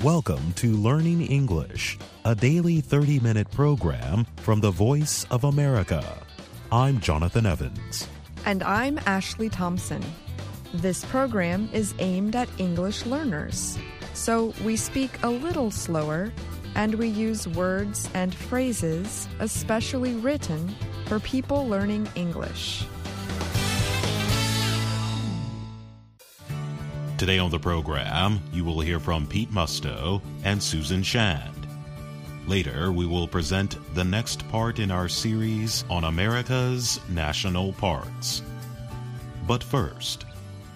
Welcome to Learning English, a daily 30-minute program from the Voice of America. I'm Jonathan Evans. And I'm Ashley Thompson. This program is aimed at English learners, so we speak a little slower and we use words and phrases especially written for people learning English. Today on the program, you will hear from Pete Musto and Susan Shand. Later, we will present the next part in our series on America's national parks. But first,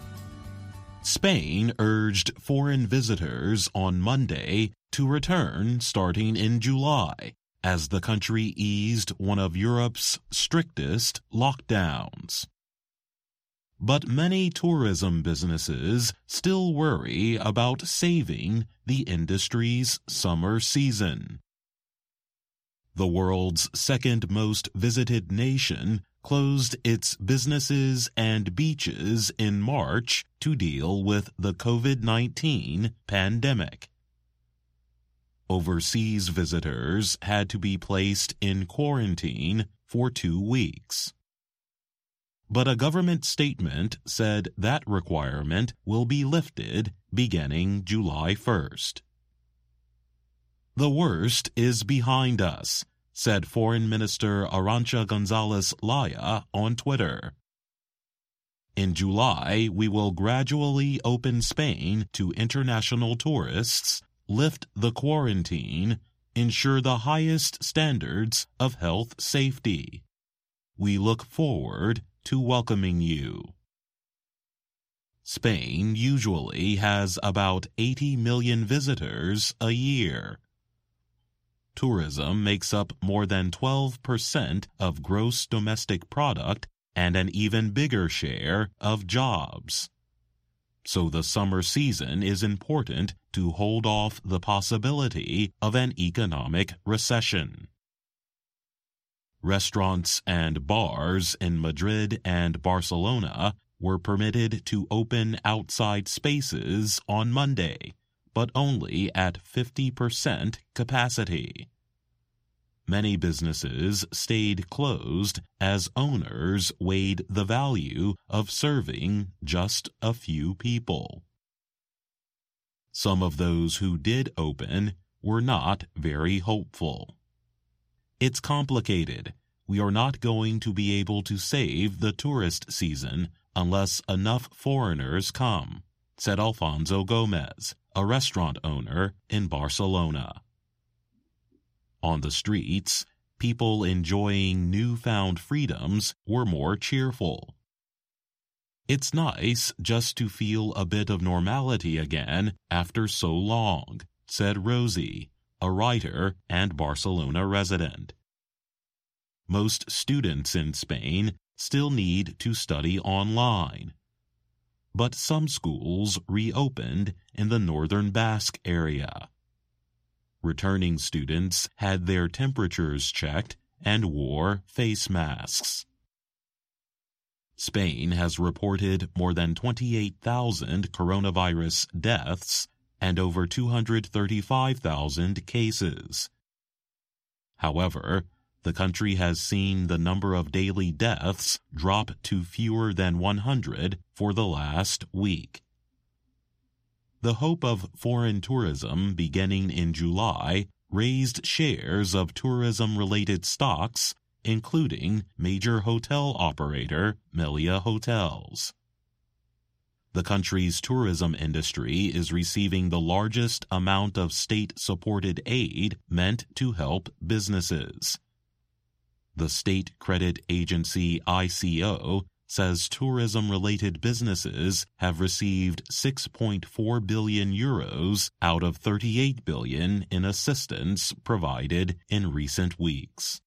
Spain urged foreign visitors on Monday to return starting in July, as the country eased one of Europe's strictest lockdowns. But many tourism businesses still worry about saving the industry's summer season. The world's second most visited nation closed its businesses and beaches in March to deal with the COVID-19 pandemic. Overseas visitors had to be placed in quarantine for 2 weeks. But a government statement said that requirement will be lifted beginning July 1st. The worst is behind us, said Foreign Minister Arantxa González Laya on Twitter. In July, we will gradually open Spain to international tourists, lift the quarantine, ensure the highest standards of health safety. We look forward to welcoming you. Spain usually has about 80 million visitors a year. Tourism makes up more than 12% of gross domestic product and an even bigger share of jobs. So the summer season is important to hold off the possibility of an economic recession. Restaurants and bars in Madrid and Barcelona were permitted to open outside spaces on Monday, but only at 50% capacity. Many businesses stayed closed as owners weighed the value of serving just a few people. Some of those who did open were not very hopeful. It's complicated. We are not going to be able to save the tourist season unless enough foreigners come, said Alfonso Gomez, a restaurant owner in Barcelona. On the streets, people enjoying newfound freedoms were more cheerful. It's nice just to feel a bit of normality again after so long, said Rosie, a writer and Barcelona resident. Most students in Spain still need to study online, but some schools reopened in the northern Basque area. Returning students had their temperatures checked and wore face masks. Spain has reported more than 28,000 coronavirus deaths and over 235,000 cases. However, the country has seen the number of daily deaths drop to fewer than 100 for the last week. The hope of foreign tourism beginning in July raised shares of tourism-related stocks, including major hotel operator Melia Hotels. The country's tourism industry is receiving the largest amount of state-supported aid meant to help businesses. The state credit agency ICO says tourism-related businesses have received 6.4 billion euros out of 38 billion in assistance provided in recent weeks.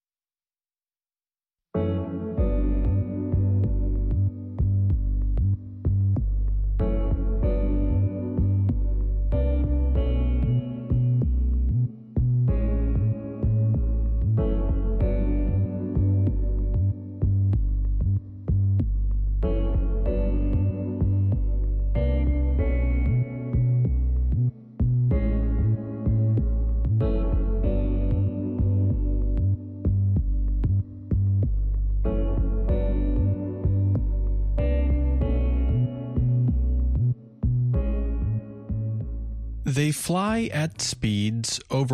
They fly at speeds over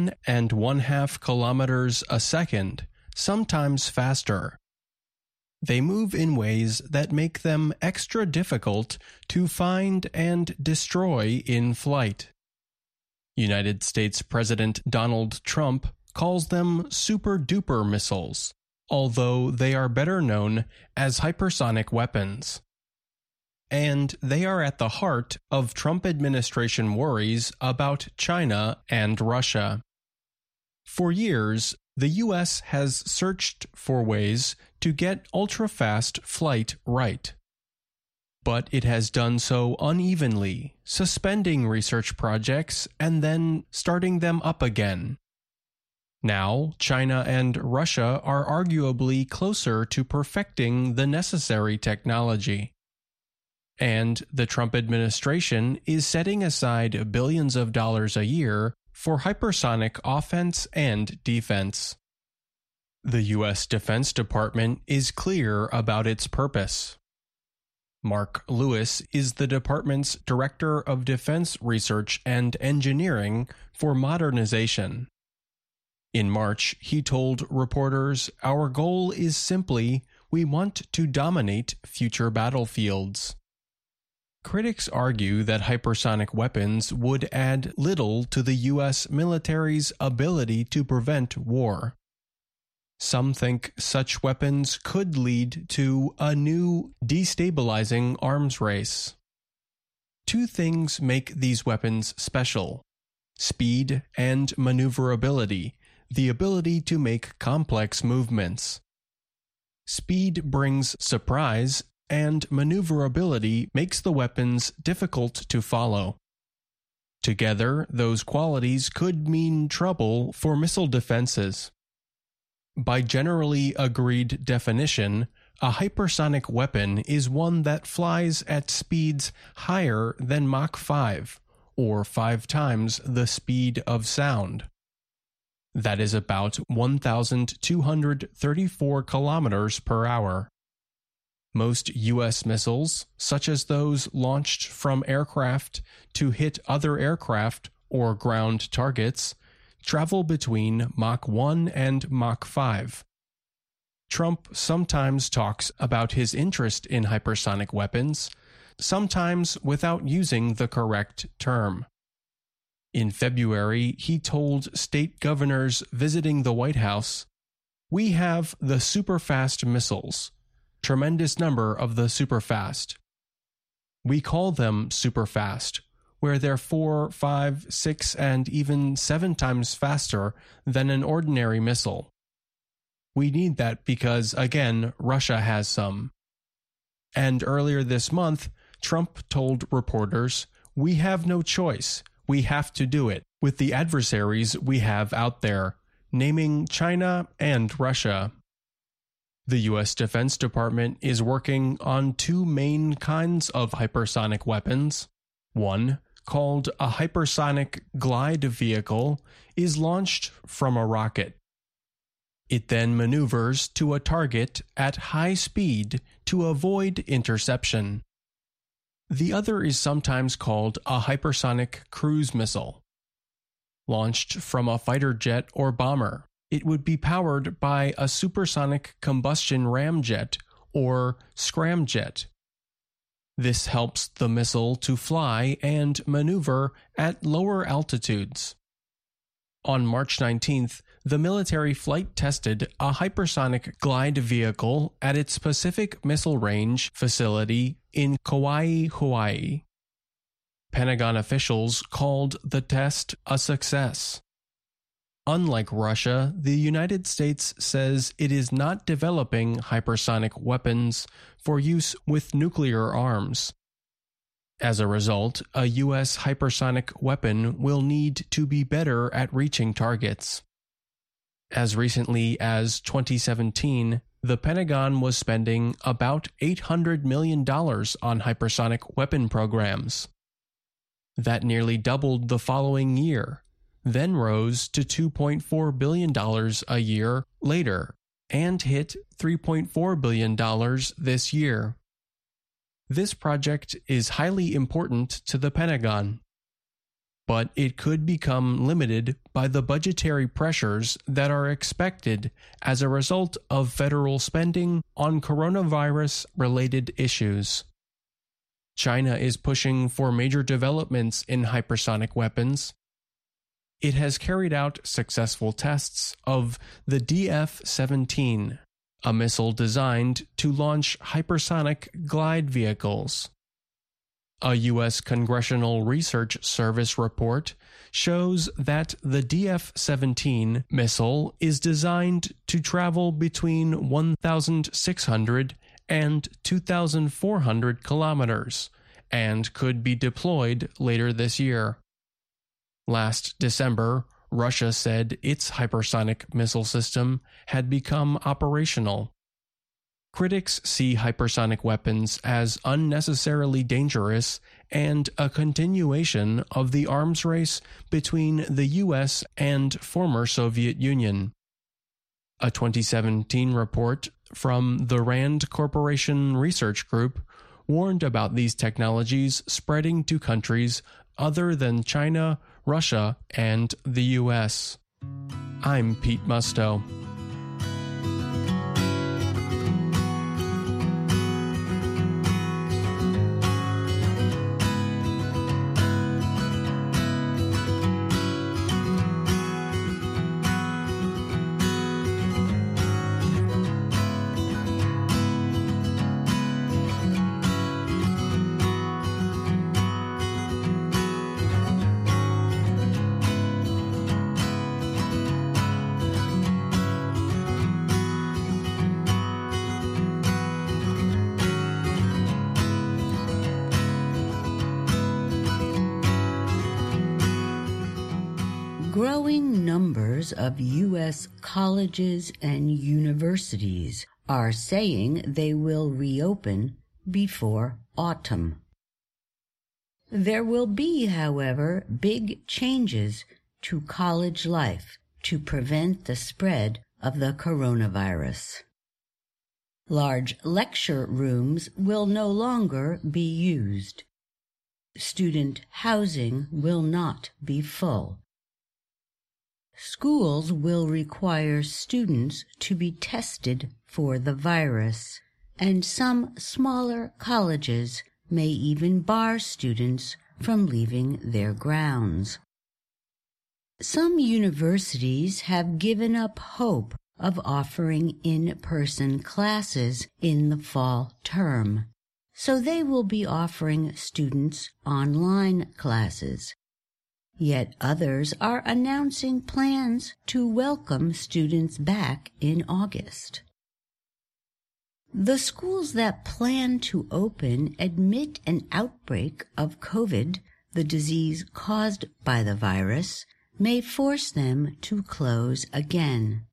1.5 kilometers a second, sometimes faster. They move in ways that make them extra difficult to find and destroy in flight. United States President Donald Trump calls them super-duper missiles, although they are better known as hypersonic weapons. And they are at the heart of Trump administration worries about China and Russia. For years, the U.S. has searched for ways to get ultra-fast flight right. But it has done so unevenly, suspending research projects and then starting them up again. Now, China and Russia are arguably closer to perfecting the necessary technology. And the Trump administration is setting aside billions of dollars a year for hypersonic offense and defense. The U.S. Defense Department is clear about its purpose. Mark Lewis is the department's Director of Defense Research and Engineering for Modernization. In March, he told reporters, "Our goal is simply, we want to dominate future battlefields." Critics argue that hypersonic weapons would add little to the U.S. military's ability to prevent war. Some think such weapons could lead to a new destabilizing arms race. Two things make these weapons special: speed and maneuverability, the ability to make complex movements. Speed brings surprise, and maneuverability makes the weapons difficult to follow. Together, those qualities could mean trouble for missile defenses. By generally agreed definition, a hypersonic weapon is one that flies at speeds higher than Mach 5, or 5 times the speed of sound. That is about 1,234 kilometers per hour. Most U.S. missiles, such as those launched from aircraft to hit other aircraft or ground targets, travel between Mach 1 and Mach 5. Trump sometimes talks about his interest in hypersonic weapons, sometimes without using the correct term. In February, he told state governors visiting the White House, "We have the superfast missiles, tremendous number of the superfast. We call them superfast, where they're 4, 5, 6, and even 7 times faster than an ordinary missile. We need that because, again, Russia has some." And earlier this month, Trump told reporters, "We have no choice. We have to do it with the adversaries we have out there," naming China and Russia. The U.S. Defense Department is working on 2 main kinds of hypersonic weapons. One, called a hypersonic glide vehicle, is launched from a rocket. It then maneuvers to a target at high speed to avoid interception. The other is sometimes called a hypersonic cruise missile. Launched from a fighter jet or bomber, it would be powered by a supersonic combustion ramjet or scramjet. This helps the missile to fly and maneuver at lower altitudes. On March 19th, the military flight tested a hypersonic glide vehicle at its Pacific Missile Range facility in Kauai, Hawaii. Pentagon officials called the test a success. Unlike Russia, the United States says it is not developing hypersonic weapons for use with nuclear arms. As a result, a U.S. hypersonic weapon will need to be better at reaching targets. As recently as 2017, the Pentagon was spending about $800 million on hypersonic weapon programs. That nearly doubled the following year, then rose to $2.4 billion a year later, and hit $3.4 billion this year. This project is highly important to the Pentagon. but it could become limited by the budgetary pressures that are expected as a result of federal spending on coronavirus-related issues. China is pushing for major developments in hypersonic weapons. It has carried out successful tests of the DF-17, a missile designed to launch hypersonic glide vehicles. A U.S. Congressional Research Service report shows that the DF-17 missile is designed to travel between 1,600 and 2,400 kilometers and could be deployed later this year. Last December, Russia said its hypersonic missile system had become operational. Critics see hypersonic weapons as unnecessarily dangerous and a continuation of the arms race between the U.S. and former Soviet Union. A 2017 report from the Rand Corporation Research Group warned about these technologies spreading to countries other than China, Russia, and the U.S. I'm Pete Musto. Growing numbers of U.S. colleges and universities are saying they will reopen before autumn. There will be, however, big changes to college life to prevent the spread of the coronavirus. Large lecture rooms will no longer be used. Student housing will not be full. Schools will require students to be tested for the virus, and some smaller colleges may even bar students from leaving their grounds. Some universities have given up hope of offering in-person classes in the fall term, so they will be offering students online classes. Yet others are announcing plans to welcome students back in August. The schools that plan to open admit an outbreak of COVID, the disease caused by the virus, may force them to close again.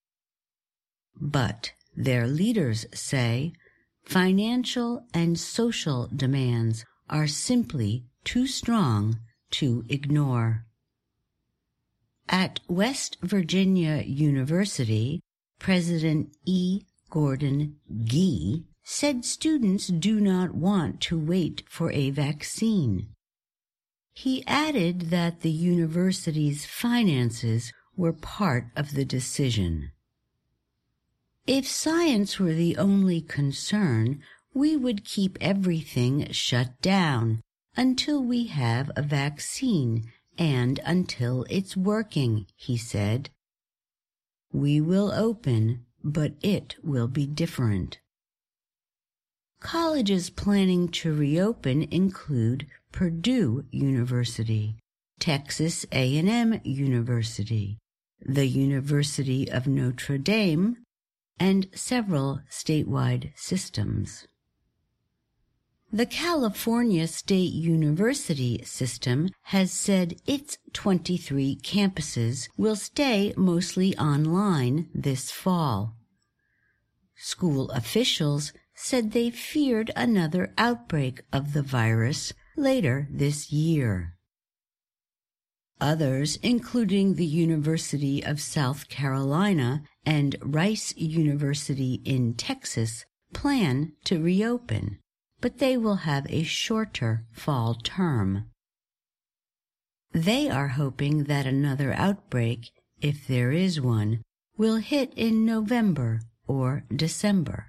But their leaders say financial and social demands are simply too strong to ignore. At West Virginia University, President E. Gordon Gee said students do not want to wait for a vaccine. He added that the university's finances were part of the decision. If science were the only concern, we would keep everything shut down until we have a vaccine and until it's working, he said. We will open, but it will be different. Colleges planning to reopen include Purdue University, Texas A&M University, the University of Notre Dame, and several statewide systems. The California State University system has said its 23 campuses will stay mostly online this fall. School officials said they feared another outbreak of the virus later this year. Others, including the University of South Carolina and Rice University in Texas, plan to reopen, but they will have a shorter fall term. They are hoping that another outbreak, if there is one, will hit in November or December.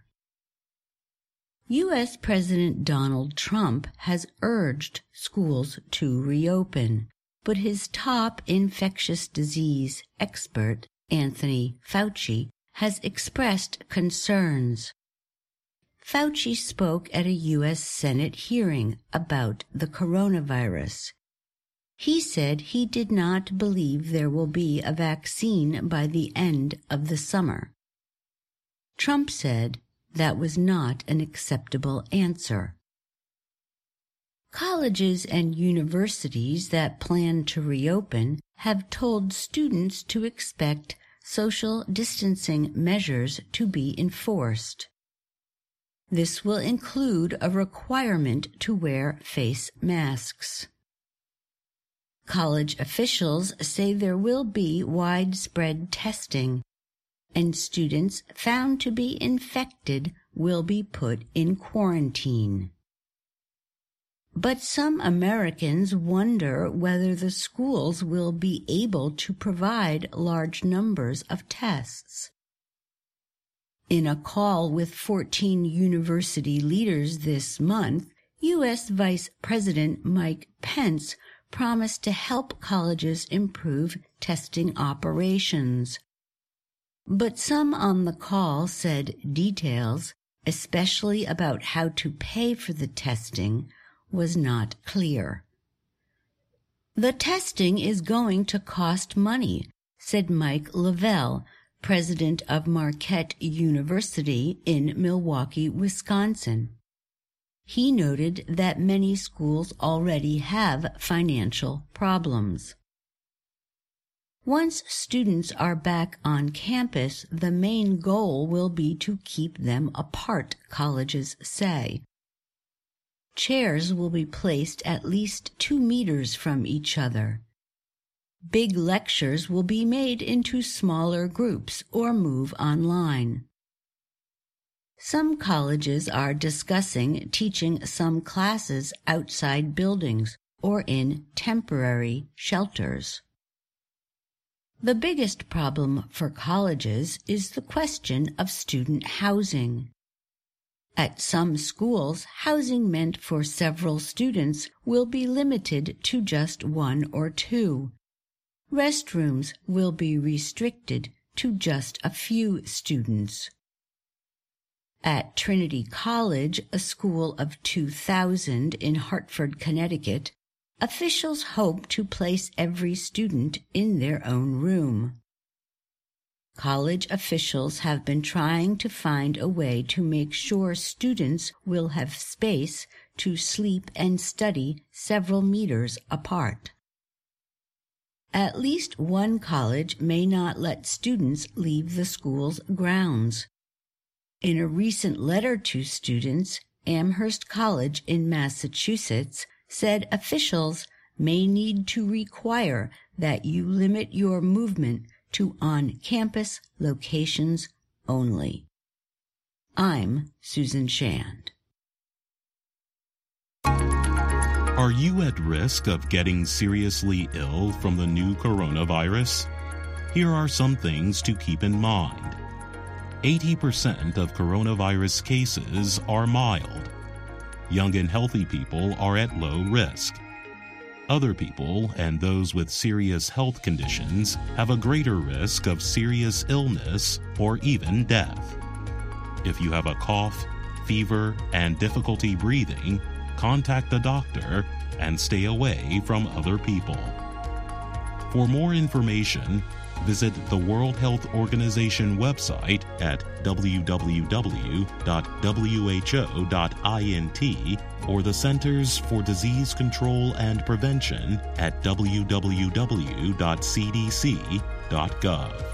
U.S. President Donald Trump has urged schools to reopen, but his top infectious disease expert, Anthony Fauci, has expressed concerns. Fauci spoke at a U.S. Senate hearing about the coronavirus. He said he did not believe there will be a vaccine by the end of the summer. Trump said that was not an acceptable answer. Colleges and universities that plan to reopen have told students to expect social distancing measures to be enforced. This will include a requirement to wear face masks. College officials say there will be widespread testing, and students found to be infected will be put in quarantine. But some Americans wonder whether the schools will be able to provide large numbers of tests. In a call with 14 university leaders this month, U.S. Vice President Mike Pence promised to help colleges improve testing operations. But some on the call said details, especially about how to pay for the testing, was not clear. The testing is going to cost money, said Mike Lavelle, president of Marquette University in Milwaukee, Wisconsin. He noted that many schools already have financial problems. Once students are back on campus, the main goal will be to keep them apart, colleges say. Chairs will be placed at least 2 meters from each other. Big lectures will be made into smaller groups or move online. Some colleges are discussing teaching some classes outside buildings or in temporary shelters. The biggest problem for colleges is the question of student housing. At some schools, housing meant for several students will be limited to just 1 or 2. Restrooms will be restricted to just a few students. At Trinity College, a school of 2,000 in Hartford, Connecticut, officials hope to place every student in their own room. College officials have been trying to find a way to make sure students will have space to sleep and study several meters apart. At least one college may not let students leave the school's grounds. In a recent letter to students, Amherst College in Massachusetts said officials may need to require that you limit your movement to on-campus locations only. I'm Susan Shand. Are you at risk of getting seriously ill from the new coronavirus? Here are some things to keep in mind. 80% of coronavirus cases are mild. Young and healthy people are at low risk. Other people and those with serious health conditions have a greater risk of serious illness or even death. If you have a cough, fever, and difficulty breathing, contact a doctor and stay away from other people. For more information, visit the World Health Organization website at www.who.int or the Centers for Disease Control and Prevention at www.cdc.gov.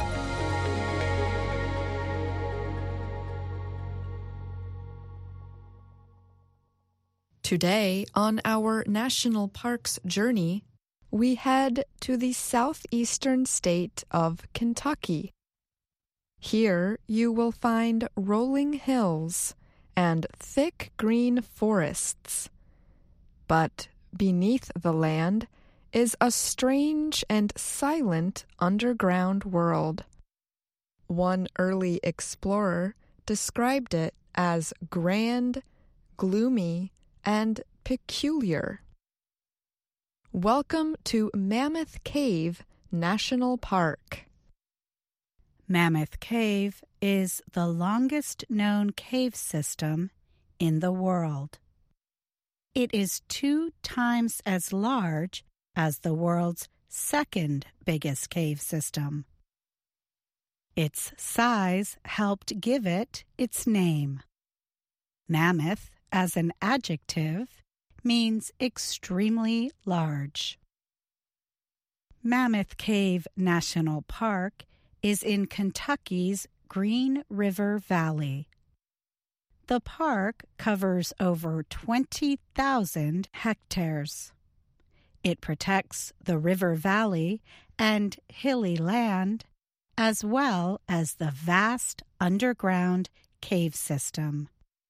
Today, on our National Parks journey, we head to the southeastern state of Kentucky. Here you will find rolling hills and thick green forests. But beneath the land is a strange and silent underground world. One early explorer described it as grand, gloomy, and peculiar. Welcome to Mammoth Cave National Park. Mammoth Cave is the longest known cave system in the world. It is 2 times as large as the world's second biggest cave system. Its size helped give it its name. Mammoth, as an adjective, means extremely large. Mammoth Cave National Park is in Kentucky's Green River Valley. The park covers over 20,000 hectares. It protects the river valley and hilly land, as well as the vast underground cave system.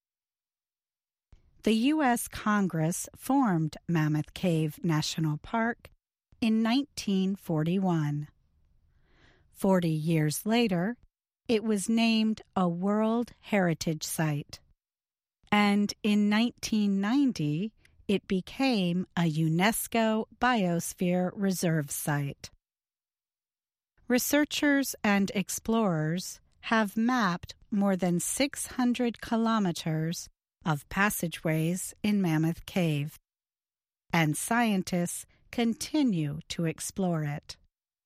The U.S. Congress formed Mammoth Cave National Park in 1941. 40 years later, it was named a World Heritage Site. And in 1990, it became a UNESCO Biosphere Reserve Site. Researchers and explorers have mapped more than 600 kilometers of passageways in Mammoth Cave, and scientists continue to explore it.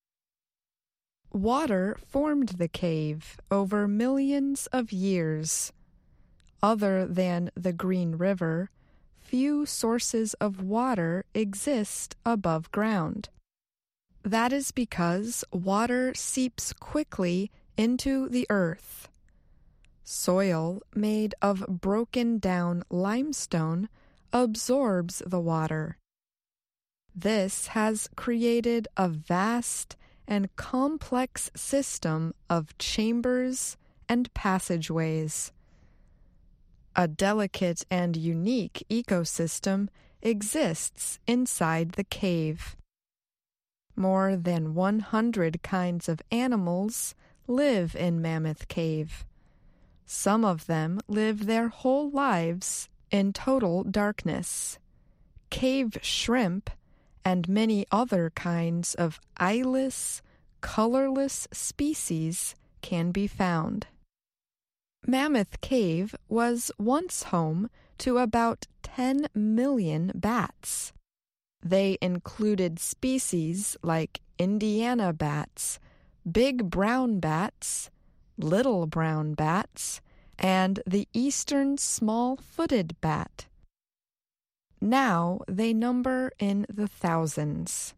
Water formed the cave over millions of years. Other than the Green River, few sources of water exist above ground. That is because water seeps quickly into the earth. Soil made of broken-down limestone absorbs the water. This has created a vast and complex system of chambers and passageways. A delicate and unique ecosystem exists inside the cave. More than 100 kinds of animals live in Mammoth Cave. Some of them live their whole lives in total darkness. Cave shrimp and many other kinds of eyeless, colorless species can be found. Mammoth Cave was once home to about 10 million bats. They included species like Indiana bats, big brown bats, little brown bats, and the eastern small-footed bat. Now they number in the thousands.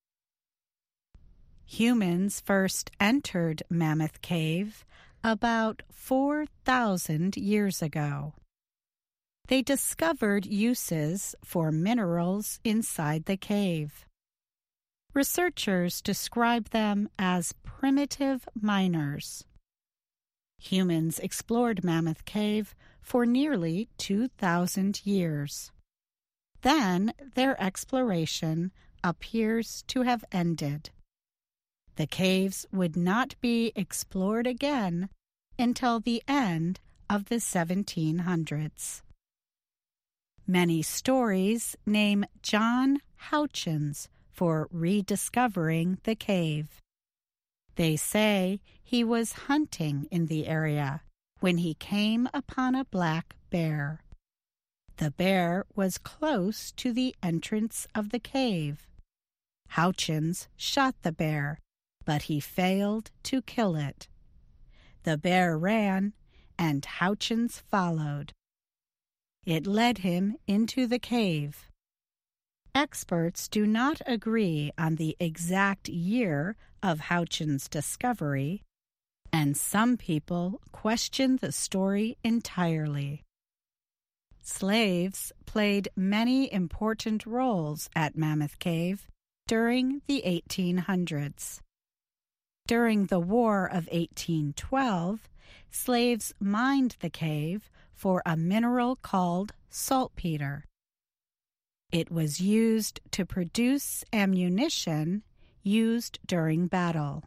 Humans first entered Mammoth Cave about 4,000 years ago. They discovered uses for minerals inside the cave. Researchers describe them as primitive miners. Humans explored Mammoth Cave for nearly 2,000 years. Then their exploration appears to have ended. The caves would not be explored again until the end of the 1700s. Many stories name John Houchins for rediscovering the cave. They say he was hunting in the area when he came upon a black bear. The bear was close to the entrance of the cave. Houchins shot the bear, but he failed to kill it. The bear ran, and Houchins followed. It led him into the cave. Experts do not agree on the exact year of Houchins' discovery, and some people question the story entirely. Slaves played many important roles at Mammoth Cave during the 1800s. During the War of 1812, slaves mined the cave for a mineral called saltpeter. It was used to produce ammunition used during battle.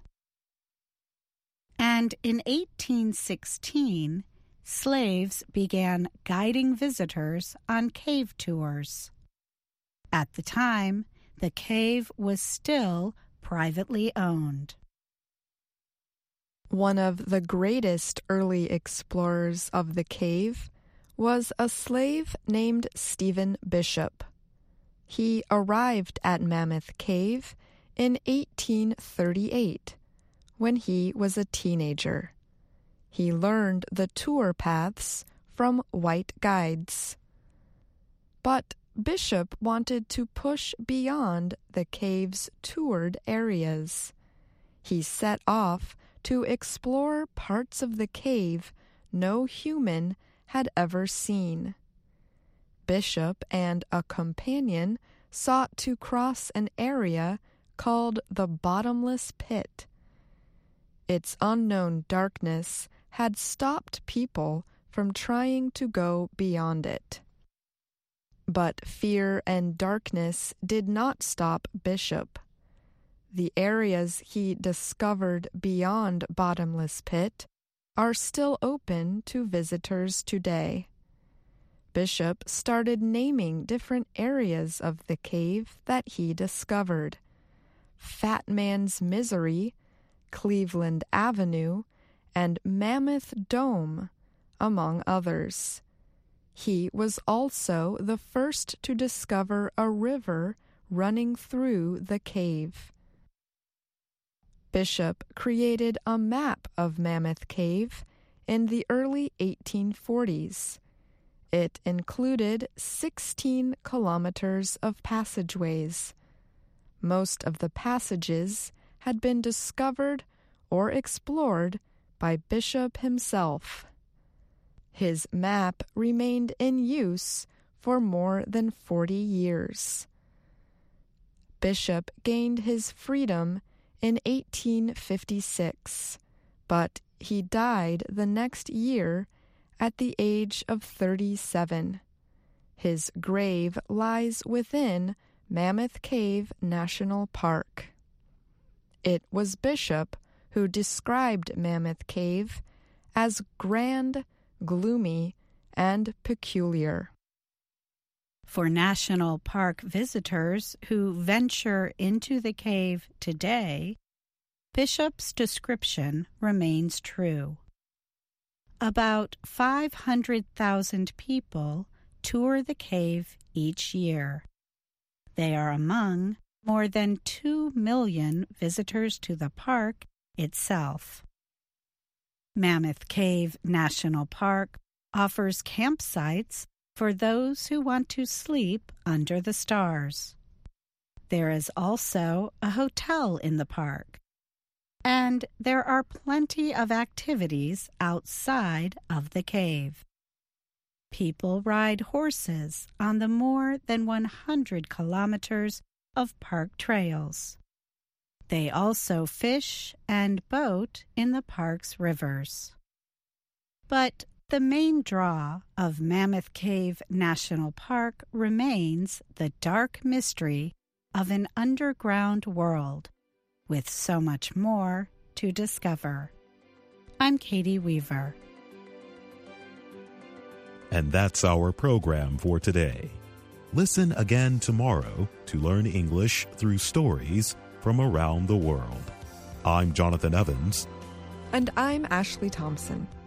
And in 1816, slaves began guiding visitors on cave tours. At the time, the cave was still privately owned. One of the greatest early explorers of the cave was a slave named Stephen Bishop. He arrived at Mammoth Cave in 1838 when he was a teenager. He learned the tour paths from white guides. But Bishop wanted to push beyond the cave's toured areas. He set off to explore parts of the cave no human had ever seen. Bishop and a companion sought to cross an area called the Bottomless Pit. Its unknown darkness had stopped people from trying to go beyond it. But fear and darkness did not stop Bishop. The areas he discovered beyond Bottomless Pit are still open to visitors today. Bishop started naming different areas of the cave that he discovered: Fat Man's Misery, Cleveland Avenue, and Mammoth Dome, among others. He was also the first to discover a river running through the cave. Bishop created a map of Mammoth Cave in the early 1840s. It included 16 kilometers of passageways. Most of the passages had been discovered or explored by Bishop himself. His map remained in use for more than 40 years. Bishop gained his freedom in 1856, but he died the next year at the age of 37. His grave lies within Mammoth Cave National Park. It was Bishop who described Mammoth Cave as grand, gloomy, and peculiar. For national park visitors who venture into the cave today, Bishop's description remains true. About 500,000 people tour the cave each year. They are among more than 2 million visitors to the park itself. Mammoth Cave National Park offers campsites for those who want to sleep under the stars. There is also a hotel in the park, and there are plenty of activities outside of the cave. People ride horses on the more than 100 kilometers of park trails. They also fish and boat in the park's rivers. But the main draw of Mammoth Cave National Park remains the dark mystery of an underground world, with so much more to discover. I'm Katie Weaver. And that's our program for today. Listen again tomorrow to learn English through stories from around the world. I'm Jonathan Evans. And I'm Ashley Thompson.